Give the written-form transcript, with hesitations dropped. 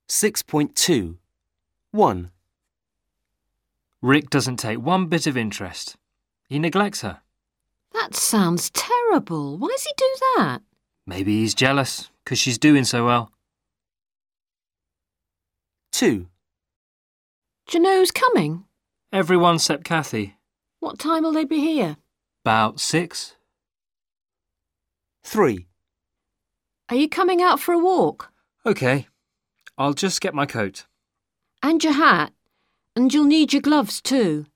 6.2. 1. Rick doesn't take one bit of interest. He neglects her. That sounds terrible. Why does he do that? Maybe he's jealous because she's doing so well. 2. Do you know who's coming? Everyone except Kathy. What time will they be here? About 6. 3. Are you coming out for a walk? OK. I'll just get my coat. And your hat. And you'll need your gloves too.